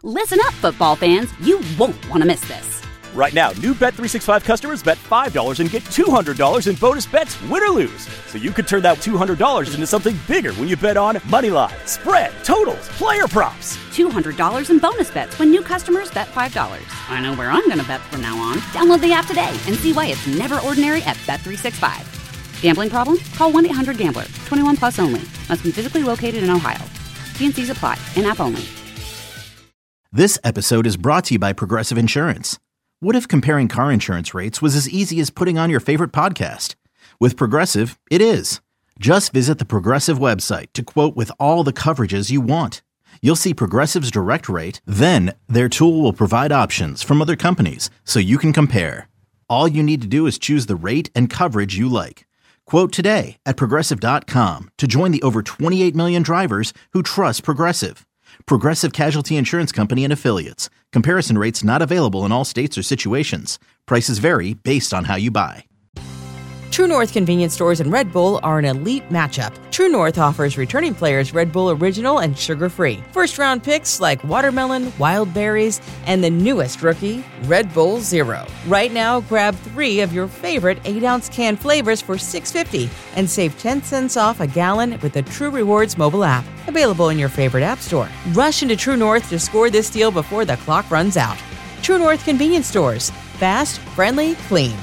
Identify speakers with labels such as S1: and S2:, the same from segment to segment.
S1: Listen up, football fans. You won't want to miss this.
S2: Right now, new Bet365 customers bet $5 and get $200 in bonus bets, win or lose. So you could turn that $200 into something bigger when you bet on moneyline, spread, totals, player props.
S1: $200 in bonus bets when new customers bet $5. I know where I'm going to bet from now on. Download the app today and see why it's never ordinary at Bet365. Gambling problem? Call 1-800-GAMBLER. 21 plus only. Must be physically located in Ohio. T&Cs apply. In-app only.
S3: This episode is brought to you by Progressive Insurance. What if comparing car insurance rates was as easy as putting on your favorite podcast? With Progressive, it is. Just visit the Progressive website to quote with all the coverages you want. You'll see Progressive's direct rate, then their tool will provide options from other companies so you can compare. All you need to do is choose the rate and coverage you like. Quote today at Progressive.com to join the over 28 million drivers who trust Progressive. Progressive Casualty Insurance Company and Affiliates. Comparison rates not available in all states or situations. Prices vary based on how you buy.
S4: True North convenience stores and Red Bull are an elite matchup. True North offers returning players Red Bull Original and sugar-free. First-round picks like watermelon, wild berries, and the newest rookie, Red Bull Zero. Right now, grab 3 of your favorite 8-ounce can flavors for $6.50 and save 10 cents off a gallon with the True Rewards mobile app. Available in your favorite app store. Rush into True North to score this deal before the clock runs out. True North convenience stores. Fast, friendly, clean.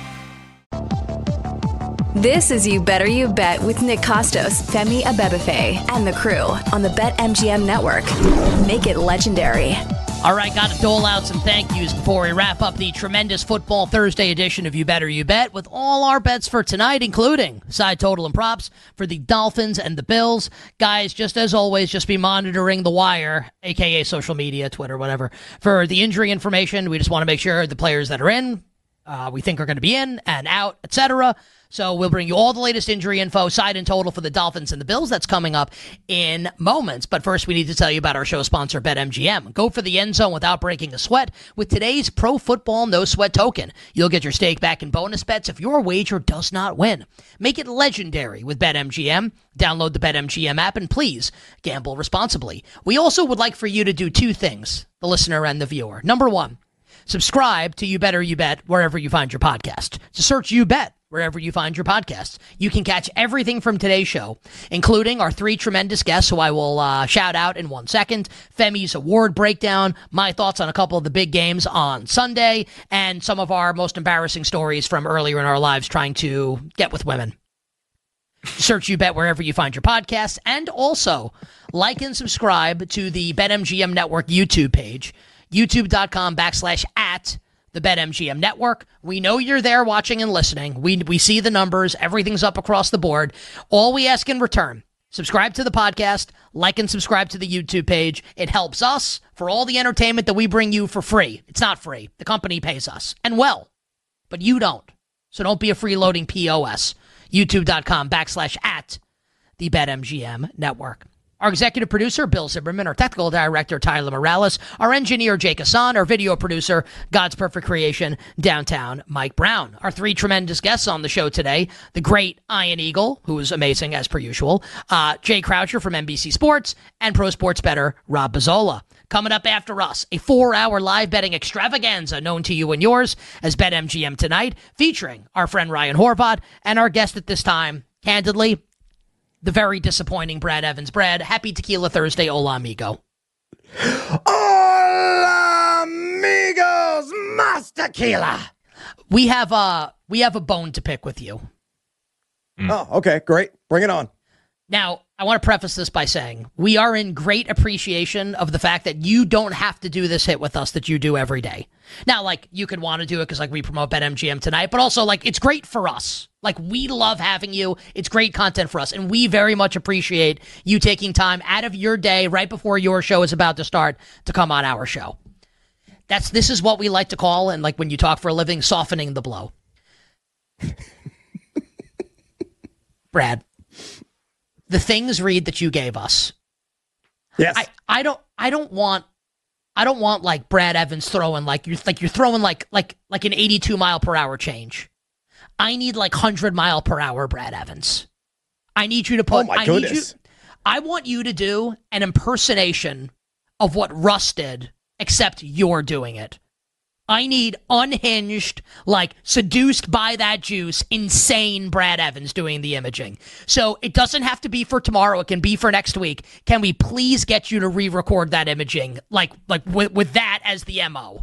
S5: This is You Better You Bet with Nick Costos, Femi Abebefe, and the crew on the BetMGM network. Make it legendary.
S6: All right, got to dole out some thank yous before we wrap up the tremendous Football Thursday edition of You Better You Bet with all our bets for tonight, including side total and props for the Dolphins and the Bills. Guys, just as always, just be monitoring the wire, a.k.a. social media, Twitter, whatever, for the injury information. We just want to make sure the players that are in, we think are going to be in and out, etc. So we'll bring you all the latest injury info, side and total for the Dolphins and the Bills. That's coming up in moments. But first, we need to tell you about our show sponsor, BetMGM. Go for the end zone without breaking a sweat with today's Pro Football No Sweat token. You'll get your stake back in bonus bets if your wager does not win. Make it legendary with BetMGM. Download the BetMGM app and please gamble responsibly. We also would like for you to do 2 things, the listener and the viewer. Number 1, subscribe to You Better You Bet wherever you find your podcast. To search You Bet wherever you find your podcasts. You can catch everything from today's show, including our 3 tremendous guests who I will shout out in 1 second, Femi's award breakdown, my thoughts on a couple of the big games on Sunday, and some of our most embarrassing stories from earlier in our lives trying to get with women. Search You Bet wherever you find your podcasts, and also like and subscribe to the BetMGM Network YouTube page, youtube.com/@ the BetMGM Network. We know you're there watching and listening. We see the numbers. Everything's up across the board. All we ask in return, subscribe to the podcast, like and subscribe to the YouTube page. It helps us for all the entertainment that we bring you for free. It's not free. The company pays us. And well, but you don't. So don't be a freeloading POS. youtube.com/@ the BetMGM Network. Our executive producer, Bill Zimmerman, our technical director, Tyler Morales, our engineer, Jake Hassan, our video producer, God's Perfect Creation, downtown, Mike Brown. Our 3 tremendous guests on the show today, the great Ian Eagle, who is amazing as per usual, Jay Croucher from NBC Sports, and pro sports bettor, Rob Bazzola. Coming up after us, a 4-hour live betting extravaganza known to you and yours as BetMGM Tonight, featuring our friend Ryan Horvath and our guest at this time, candidly, the very disappointing Brad Evans. Brad, happy Tequila Thursday. Hola, amigo.
S7: Hola, amigos, mas tequila.
S6: We have a bone to pick with you.
S7: Oh, okay, great. Bring it on.
S6: Now, I want to preface this by saying we are in great appreciation of the fact that you don't have to do this hit with us that you do every day. Now, like, you could want to do it because, like, we promote BetMGM Tonight, but also, like, it's great for us. Like, we love having you. It's great content for us, and we very much appreciate you taking time out of your day right before your show is about to start to come on our show. This is what we like to call, and, like, when you talk for a living, softening the blow. Brad. The things, Reed, that you gave us.
S7: Yes.
S6: I don't want like Brad Evans throwing like you're throwing like an 82 mile per hour change. I need like 100 mile per hour Brad Evans. I need you to put.
S7: Oh my goodness.
S6: I want you to do an impersonation of what Russ did, except you're doing it. I need unhinged, like seduced by that juice, insane Brad Evans doing the imaging. So it doesn't have to be for tomorrow. It can be for next week. Can we please get you to re-record that imaging, like with that as the MO?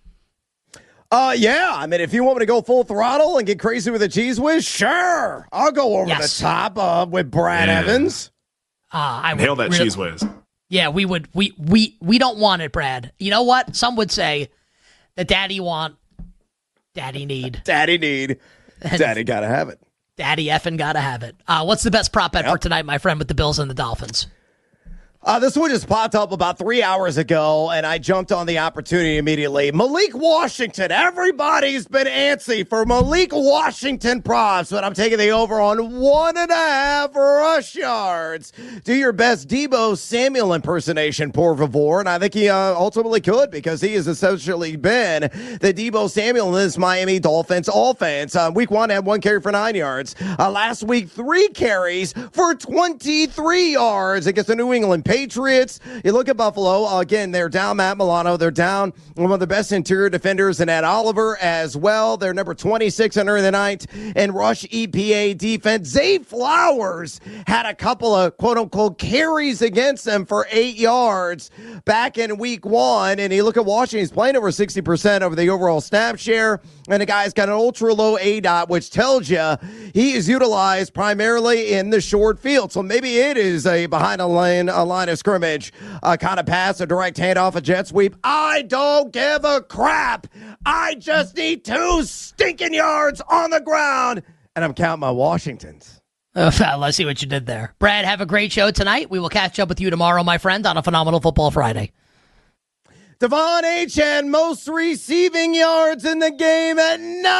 S7: Yeah. I mean, if you want me to go full throttle and get crazy with a cheese whiz, sure. I'll go over the top with Brad Evans.
S8: I would nail that cheese whiz.
S6: Yeah, we would. We don't want it, Brad. You know what? Some would say that daddy want, daddy need.
S7: Daddy need. Daddy gotta have it.
S6: Daddy effing gotta have it. What's the best prop bet for tonight, my friend, with the Bills and the Dolphins?
S7: This one just popped up about 3 hours ago, and I jumped on the opportunity immediately. Malik Washington. Everybody's been antsy for Malik Washington props, but I'm taking the over on 1.5 rush yards. Do your best Deebo Samuel impersonation, por favor, and I think he ultimately could, because he has essentially been the Deebo Samuel in this Miami Dolphins offense. Week 1 had 1 carry for 9 yards. Last week, 3 carries for 23 yards against the New England Patriots. You look at Buffalo, again, they're down Matt Milano. They're down one of the best interior defenders in Ed Oliver as well. They're number 26 under the night in rush EPA defense. Zay Flowers had a couple of quote-unquote carries against them for 8 yards back in week 1. And you look at Washington, he's playing over 60% over the overall snap share. And the guy's got an ultra-low ADOT, which tells you he is utilized primarily in the short field. So maybe it is a behind a line of scrimmage kind of pass, a direct handoff, a jet sweep. I don't give a crap. I just need 2 stinking yards on the ground, and I'm counting my Washingtons.
S6: Let's see what you did there. Brad, have a great show tonight. We will catch up with you tomorrow, my friend, on a Phenomenal Football Friday.
S7: Devon Achane, most receiving yards in the game at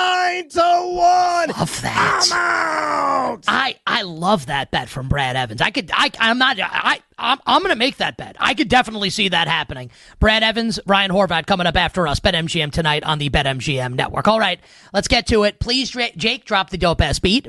S7: 9-1.
S6: Love that.
S7: I'm out.
S6: I love that bet from Brad Evans. I'm going to make that bet. I could definitely see that happening. Brad Evans, Ryan Horvat coming up after us. BetMGM tonight on the BetMGM network. All right, let's get to it. Please, Jake, drop the dope ass beat.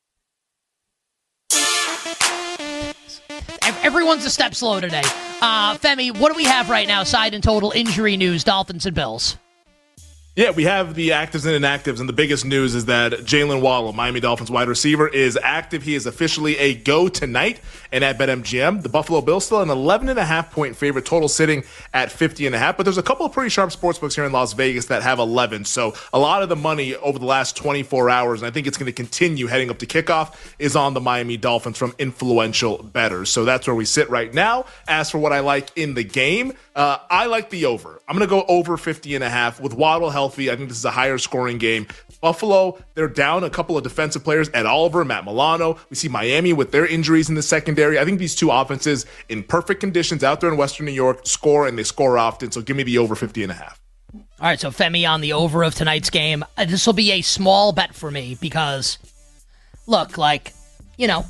S6: Everyone's a step slow today. Femi, what do we have right now? Side and total injury news, Dolphins and Bills.
S8: Yeah, we have the actives and inactives, and the biggest news is that Jalen Waddle, Miami Dolphins wide receiver, is active. He is officially a go tonight. And at BetMGM, the Buffalo Bills still an 11.5-point favorite, total sitting at 50.5. But there's a couple of pretty sharp sportsbooks here in Las Vegas that have 11. So a lot of the money over the last 24 hours, and I think it's going to continue heading up to kickoff, is on the Miami Dolphins from influential bettors. So that's where we sit right now. As for what I like in the game, I like the over. I'm going to go over 50.5 with Waddle healthy. I think this is a higher scoring game. Buffalo, they're down a couple of defensive players, Ed Oliver, Matt Milano. We see Miami with their injuries in the secondary. I think these two offenses in perfect conditions out there in Western New York score, and they score often. So give me the over 50.5.
S6: All right, so Femi on the over of tonight's game. This will be a small bet for me because, look, like the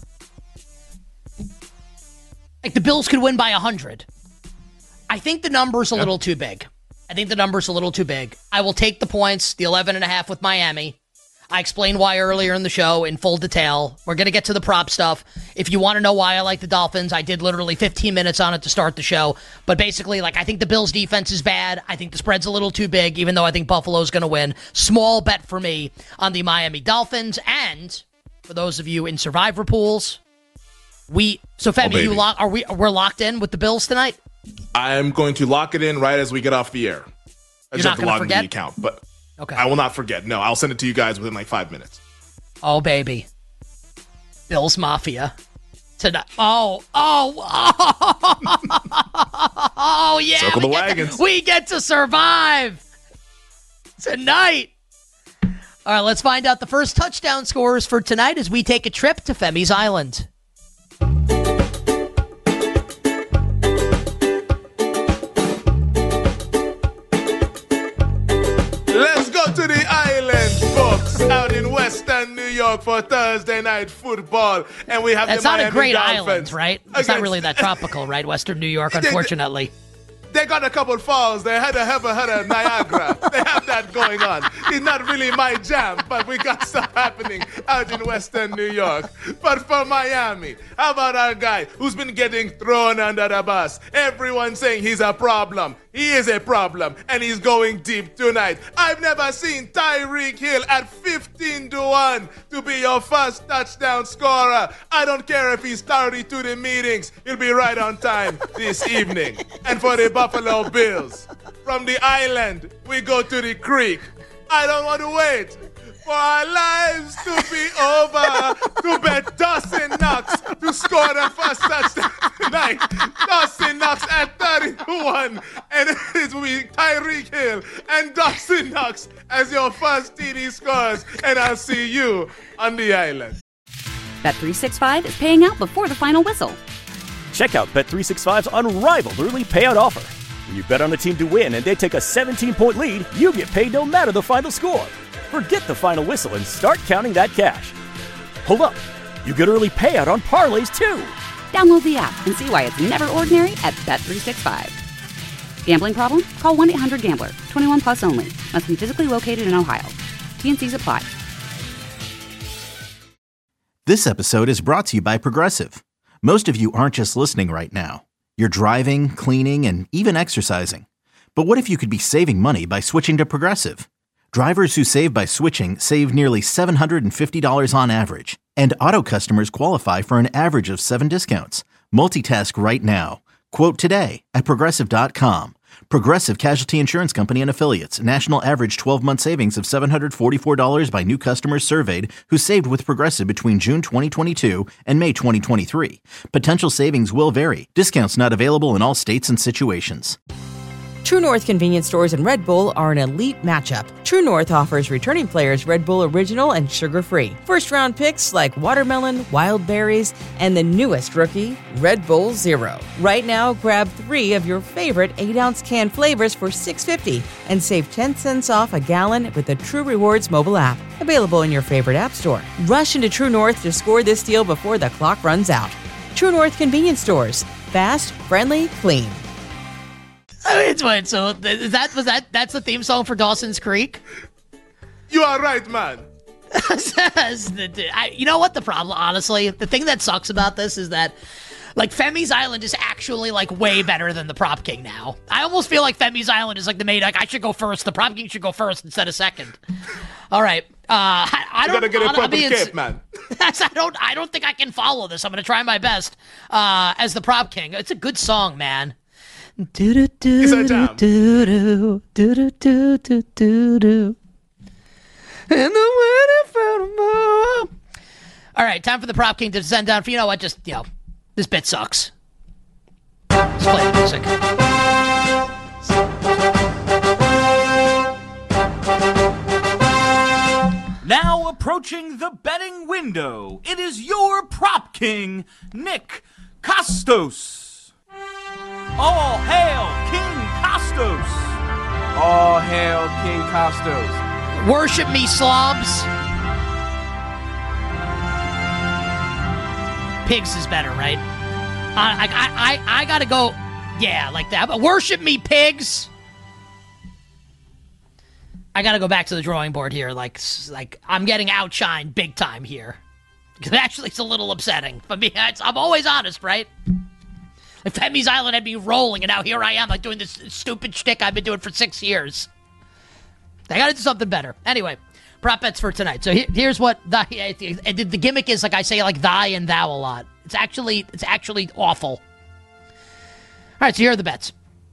S6: Bills could win by 100. I think the number's a little too big. I will take the points, the 11.5 with Miami. I explained why earlier in the show in full detail. We're going to get to the prop stuff. If you want to know why I like the Dolphins, I did literally 15 minutes on it to start the show. But basically, I think the Bills' defense is bad. I think the spread's a little too big, even though I think Buffalo's going to win. Small bet for me on the Miami Dolphins. And for those of you in Survivor pools, Femi, we're locked in with the Bills tonight?
S8: I'm going to lock it in right as we get off the air. I just have to log into the account, but okay. I will not forget. No, I'll send it to you guys within 5 minutes.
S6: Oh, baby. Bills Mafia. Tonight. Oh, yeah.
S8: Circle the wagons.
S6: We get to survive tonight. All right, let's find out the first touchdown scorers for tonight as we take a trip to Femi's Island.
S8: To the island, folks, out in Western New York for Thursday night football, and we have
S6: that's
S8: the
S6: not
S8: Miami
S6: a great
S8: Dolphins
S6: island, right? It's not really that tropical, right? Western New York, unfortunately.
S8: They got a couple falls. They had a Niagara. They have that got going on. It's not really my jam, but we got stuff happening out in Western New York. But for Miami, how about our guy who's been getting thrown under the bus? Everyone's saying he's a problem. He is a problem, and he's going deep tonight. I've never seen Tyreek Hill at 15-1 to be your first touchdown scorer. I don't care if he's tardy to the meetings. He'll be right on time this evening. And for the Buffalo Bills, from the island, we go to the creek. I don't want to wait for our lives to be over to bet Dawson Knox to score the first touchdown tonight. Dawson Knox at 30-1, and it will be Tyreek Hill and Dawson Knox as your first TD scores, and I'll see you on the island.
S1: Bet365 is paying out before the final whistle.
S2: Check out Bet365's unrivaled early payout offer. When you bet on a team to win and they take a 17-point lead, you get paid no matter the final score. Forget the final whistle and start counting that cash. Hold up. You get early payout on parlays, too.
S1: Download the app and see why it's never ordinary at Bet365. Gambling problem? Call 1-800-GAMBLER. 21 plus only. Must be physically located in Ohio. T&Cs apply.
S3: This episode is brought to you by Progressive. Most of you aren't just listening right now. You're driving, cleaning, and even exercising. But what if you could be saving money by switching to Progressive? Drivers who save by switching save nearly $750 on average, and auto customers qualify for an average of 7 discounts. Multitask right now. Quote today at Progressive.com. Progressive Casualty Insurance Company and Affiliates. National average 12-month savings of $744 by new customers surveyed who saved with Progressive between June 2022 and May 2023. Potential savings will vary. Discounts not available in all states and situations.
S4: True North convenience stores and Red Bull are an elite matchup. True North offers returning players Red Bull Original and sugar-free. First-round picks like watermelon, wild berries, and the newest rookie, Red Bull Zero. Right now, grab 3 of your favorite 8-ounce can flavors for $6.50 and save 10 cents off a gallon with the True Rewards mobile app. Available in your favorite app store. Rush into True North to score this deal before the clock runs out. True North convenience stores. Fast, friendly, clean.
S6: Wait, so that's the theme song for Dawson's Creek?
S8: You are right, man.
S6: You know what the problem, honestly? The thing that sucks about this is that, like, Femi's Island is actually, like, way better than the Prop King now. I almost feel like Femi's Island is like I should go first. The Prop King should go first instead of second. All right. I don't,
S8: you gotta get a purple cape, man.
S6: I don't think I can follow this. I'm going to try my best as the Prop King. It's a good song, man.
S8: It's our jam.
S6: All right, time for the Prop King to descend down. For, you know what, just, this bit sucks. Let's play the music.
S9: Now approaching the betting window, it is your Prop King, Nick Kostos. All hail King Kostos!
S10: All hail King Kostos.
S6: Worship me, slobs. Pigs is better, right? I gotta go, yeah, like that. But worship me, pigs. I gotta go back to the drawing board here. Like I'm getting outshined big time here. Because actually, it's a little upsetting. But I'm always honest, right? Like Femi's Island had me rolling, and now here I am, like doing this stupid shtick I've been doing for 6 years. I gotta do something better. Anyway, prop bets for tonight. So here's what the gimmick is. Like I say, like thy and thou a lot. It's actually awful. All right, so here are the bets.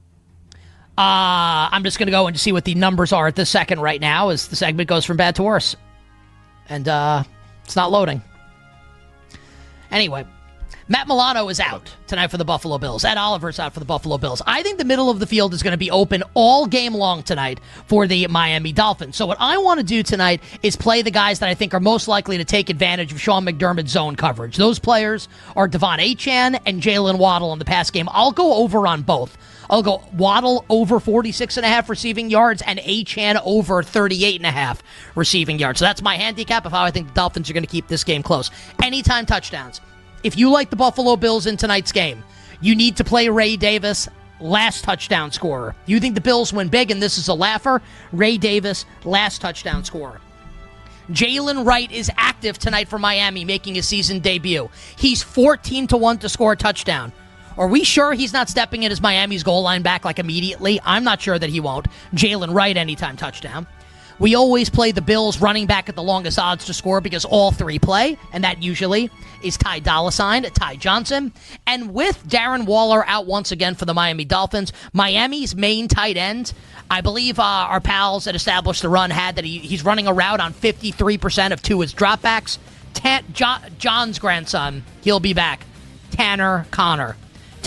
S6: I'm just gonna go and see what the numbers are at this second right now, as the segment goes from bad to worse, and it's not loading. Anyway. Matt Milano is out tonight for the Buffalo Bills. Ed Oliver's out for the Buffalo Bills. I think the middle of the field is going to be open all game long tonight for the Miami Dolphins. So what I want to do tonight is play the guys that I think are most likely to take advantage of Sean McDermott's zone coverage. Those players are Devon Achane and Jalen Waddle in the pass game. I'll go over on both. I'll go Waddle over 46.5 receiving yards and Achane over 38.5 receiving yards. So that's my handicap of how I think the Dolphins are going to keep this game close. Anytime touchdowns. If you like the Buffalo Bills in tonight's game, you need to play Ray Davis last touchdown scorer. You think the Bills win big and this is a laugher? Ray Davis, last touchdown scorer. Jalen Wright is active tonight for Miami, making his season debut. He's 14-1 to score a touchdown. Are we sure he's not stepping in as Miami's goal line back like immediately? I'm not sure that he won't. Jalen Wright, anytime touchdown. We always play the Bills running back at the longest odds to score because all three play, and that usually is Ty Johnson. And with Darren Waller out once again for the Miami Dolphins, Miami's main tight end, I believe our pals that established the run had that he's running a route on 53% of Tua's dropbacks. John's grandson, he'll be back. Tanner Conner,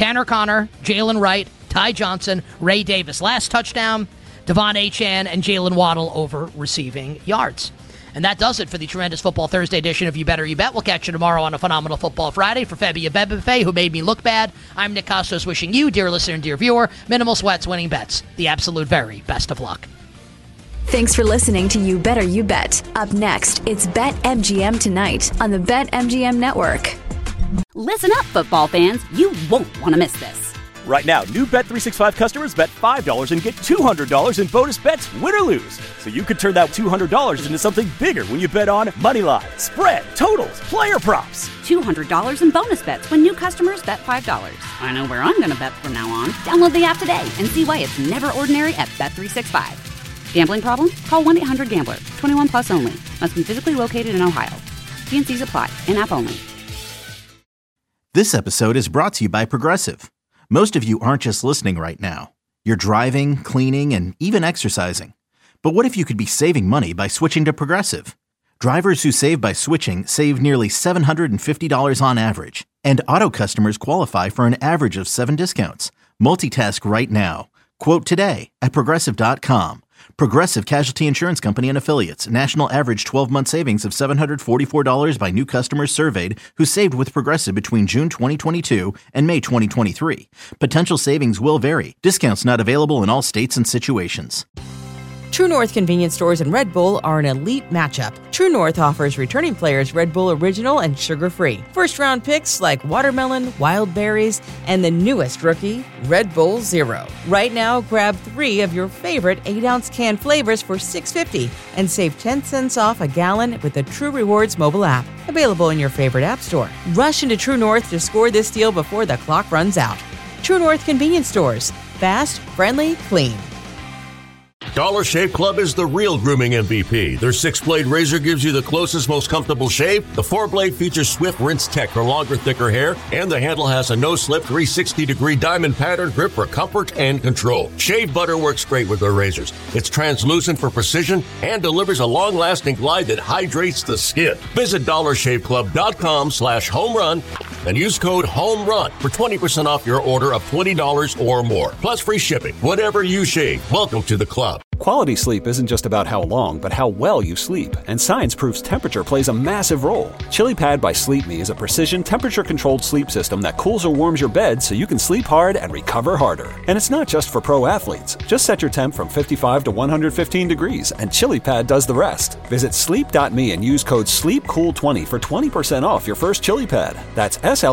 S6: Jalen Wright, Ty Johnson, Ray Davis. Last touchdown, Devon Achane and Jalen Waddle over receiving yards. And that does it for the Tremendous Football Thursday edition of You Better You Bet. We'll catch you tomorrow on a Phenomenal Football Friday. For Femi Abebefe, who made me look bad, I'm Nick Costos wishing you, dear listener and dear viewer, minimal sweats, winning bets. The absolute very best of luck.
S5: Thanks for listening to You Better You Bet. Up next, it's BetMGM tonight on the BetMGM Network.
S1: Listen up, football fans. You won't want to miss this.
S2: Right now, new Bet365 customers bet $5 and get $200 in bonus bets, win or lose. So you could turn that $200 into something bigger when you bet on moneyline, spread, totals, player props.
S1: $200 in bonus bets when new customers bet $5. I know where I'm going to bet from now on. Download the app today and see why it's never ordinary at Bet365. Gambling problem? Call 1-800-GAMBLER. 21 plus only. Must be physically located in Ohio. T&Cs apply. In-app only.
S3: This episode is brought to you by Progressive. Most of you aren't just listening right now. You're driving, cleaning, and even exercising. But what if you could be saving money by switching to Progressive? Drivers who save by switching save nearly $750 on average. And auto customers qualify for an average of 7 discounts. Multitask right now. Quote today at Progressive.com. Progressive Casualty Insurance Company and Affiliates. National average 12-month savings of $744 by new customers surveyed who saved with Progressive between June 2022 and May 2023. Potential savings will vary. Discounts not available in all states and situations.
S4: True North convenience stores and Red Bull are an elite matchup. True North offers returning players Red Bull Original and sugar-free. First-round picks like watermelon, wild berries, and the newest rookie, Red Bull Zero. Right now, grab 3 of your favorite 8-ounce can flavors for $6.50 and save 10 cents off a gallon with the True Rewards mobile app. Available in your favorite app store. Rush into True North to score this deal before the clock runs out. True North convenience stores. Fast, friendly, clean.
S11: Dollar Shave Club is the real grooming MVP. Their 6-blade razor gives you the closest, most comfortable shave. The 4-blade features Swift Rinse Tech for longer, thicker hair. And the handle has a no-slip 360-degree diamond pattern grip for comfort and control. Shave butter works great with their razors. It's translucent for precision and delivers a long-lasting glide that hydrates the skin. Visit DollarShaveClub.com/homerun and use code HOMERUN for 20% off your order of $20 or more. Plus free shipping. Whatever you shave, welcome to the club.
S12: Quality sleep isn't just about how long, but how well you sleep. And science proves temperature plays a massive role. ChiliPad by Sleep Me is a precision temperature-controlled sleep system that cools or warms your bed so you can sleep hard and recover harder. And it's not just for pro athletes. Just set your temp from 55 to 115 degrees, and ChiliPad does the rest. Visit sleep.me and use code SLEEPCOOL20 for 20% off your first ChiliPad. That's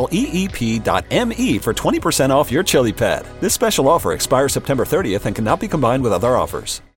S12: SLEEP.me for 20% off your ChiliPad. This special offer expires September 30th and cannot be combined with other offers.